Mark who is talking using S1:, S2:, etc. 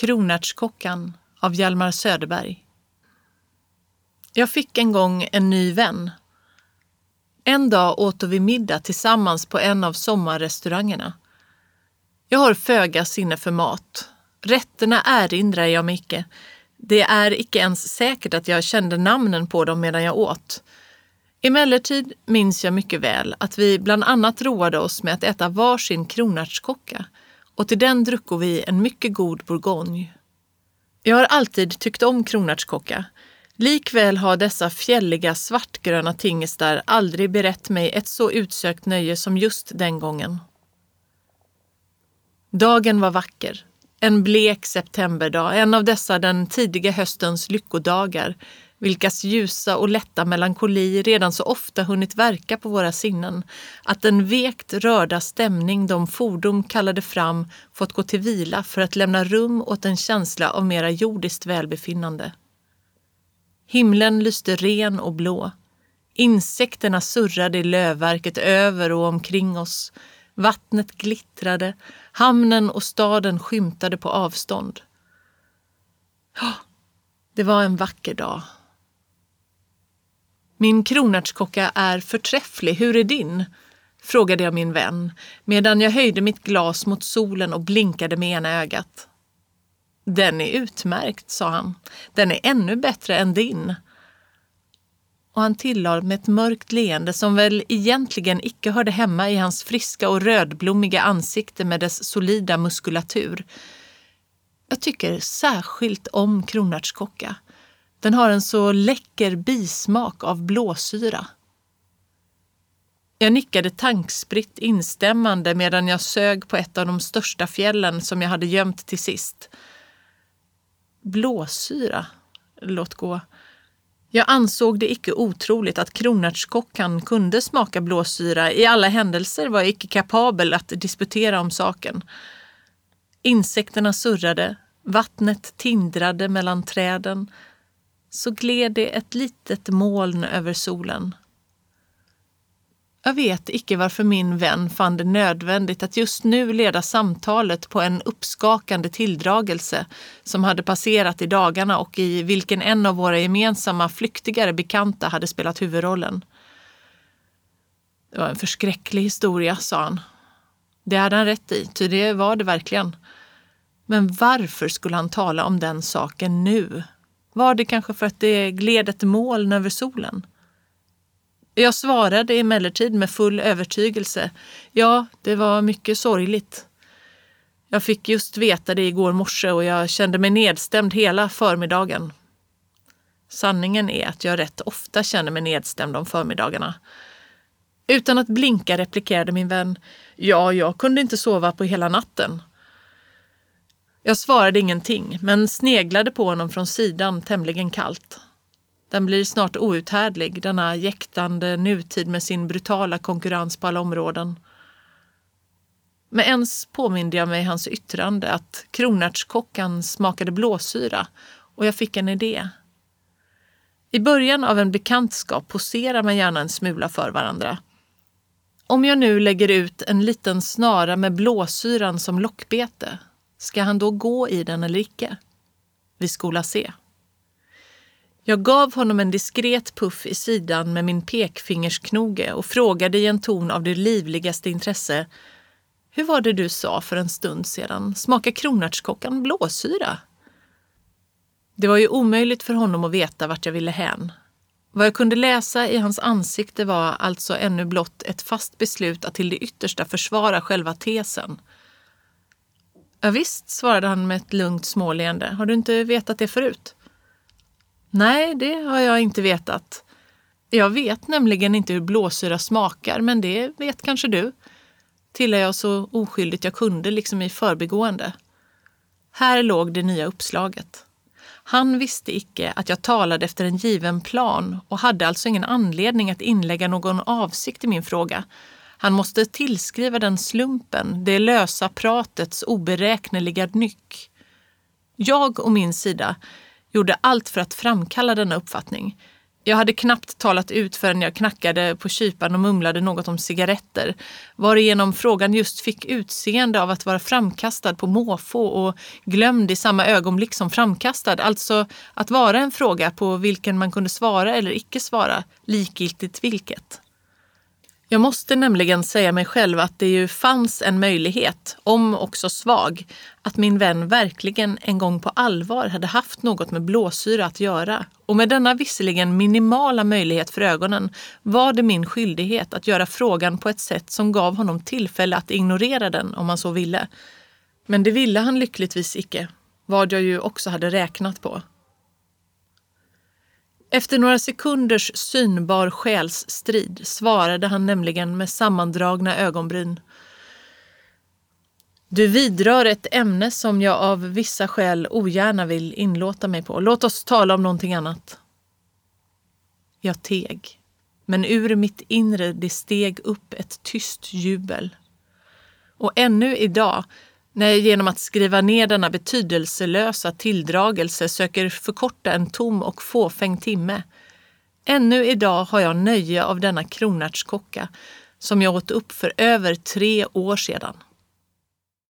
S1: Kronärtskockan av Hjalmar Söderberg. Jag fick en gång en ny vän. En dag åt vi middag tillsammans på en av sommarrestaurangerna. Jag har föga sinne för mat. Rätterna erinrar jag mig icke. Det är icke ens säkert att jag kände namnen på dem medan jag åt. Emellertid minns jag mycket väl att vi bland annat roade oss med att äta varsin kronärtskocka och till den druckade vi en mycket god bourgogne. Jag har alltid tyckt om kronärtskocka. Likväl har dessa fjälliga svartgröna tingestar aldrig berett mig ett så utsökt nöje som just den gången. Dagen var vacker. En blek septemberdag, en av dessa den tidiga höstens lyckodagar, vilkas ljusa och lätta melankoli redan så ofta hunnit verka på våra sinnen, att den vekt rörda stämning de fordom kallade fram fått gå till vila för att lämna rum åt en känsla av mera jordiskt välbefinnande. Himlen lyste ren och blå. Insekterna surrade i lövverket över och omkring oss. Vattnet glittrade, hamnen och staden skymtade på avstånd. Det var en vacker dag. Min kronärtskocka är förträfflig, hur är din? Frågade jag min vän, medan jag höjde mitt glas mot solen och blinkade med ena ögat. Den är utmärkt, sa han. Den är ännu bättre än din. Och han tillade med ett mörkt leende som väl egentligen icke hörde hemma i hans friska och rödblommiga ansikte med dess solida muskulatur. Jag tycker särskilt om kronärtskocka. Den har en så läcker bismak av blåsyra. Jag nickade tankspritt instämmande medan jag sög på ett av de största fjällen som jag hade gömt till sist. Blåsyra, låt gå. Jag ansåg det icke otroligt att kronärtskockan kunde smaka blåsyra. I alla händelser var jag icke kapabel att disputera om saken. Insekterna surrade, vattnet tindrade mellan träden. Så gled det ett litet moln över solen. Jag vet icke varför min vän fann det nödvändigt att just nu leda samtalet på en uppskakande tilldragelse som hade passerat i dagarna och i vilken en av våra gemensamma flyktigare bekanta hade spelat huvudrollen. Det var en förskräcklig historia, sa han. Det hade han rätt i, ty det var det verkligen. Men varför skulle han tala om den saken nu? Var det kanske för att det gled ett moln över solen? Jag svarade emellertid med full övertygelse. Ja, det var mycket sorgligt. Jag fick just veta det igår morse och jag kände mig nedstämd hela förmiddagen. Sanningen är att jag rätt ofta känner mig nedstämd om förmiddagarna. Utan att blinka replikerade min vän. Ja, jag kunde inte sova på hela natten. Jag svarade ingenting, men sneglade på honom från sidan tämligen kallt. Den blir snart outhärdlig, denna jäktande nutid med sin brutala konkurrens på alla områden. Men ens påminde jag mig hans yttrande att kronärtskockan smakade blåsyra och jag fick en idé. I början av en bekantskap poserar man gärna en smula för varandra. Om jag nu lägger ut en liten snara med blåsyran som lockbete, ska han då gå i den eller icke? Vi skola se. Jag gav honom en diskret puff i sidan med min pekfingersknoge och frågade i en ton av det livligaste intresse. Hur var det du sa för en stund sedan? Smakar kronärtskockan blåsyra? Det var ju omöjligt för honom att veta vart jag ville hän. Vad jag kunde läsa i hans ansikte var alltså ännu blott ett fast beslut att till det yttersta försvara själva tesen. Ja visst, svarade han med ett lugnt småleende. Har du inte vetat det förut? Nej, det har jag inte vetat. Jag vet nämligen inte hur blåsyra smakar, men det vet kanske du. Tillade jag så oskyldigt jag kunde, liksom i förbigående. Här låg det nya uppslaget. Han visste icke att jag talade efter en given plan och hade alltså ingen anledning att inlägga någon avsikt i min fråga. Han måste tillskriva den slumpen, det lösa pratets oberäkneliga nyck. Jag och min sida gjorde allt för att framkalla denna uppfattning. Jag hade knappt talat ut förrän jag knackade på kypan och mumlade något om cigaretter, varigenom frågan just fick utseende av att vara framkastad på måfå och glömd i samma ögonblick som framkastad, alltså att vara en fråga på vilken man kunde svara eller icke svara, likgiltigt vilket. Jag måste nämligen säga mig själv att det ju fanns en möjlighet, om också svag, att min vän verkligen en gång på allvar hade haft något med blåsyra att göra. Och med denna visserligen minimala möjlighet för ögonen var det min skyldighet att göra frågan på ett sätt som gav honom tillfälle att ignorera den om han så ville. Men det ville han lyckligtvis icke, vad jag ju också hade räknat på. Efter några sekunders synbar själsstrid svarade han nämligen med sammandragna ögonbryn. Du vidrör ett ämne som jag av vissa skäl ogärna vill inlåta mig på. Låt oss tala om någonting annat. Jag teg, men ur mitt inre det steg upp ett tyst jubel. Och ännu idag, när jag genom att skriva ner denna betydelselösa tilldragelse söker förkorta en tom och fåfäng timme. Ännu idag har jag nöje av denna kronärtskocka som jag åt upp för över 3 år sedan.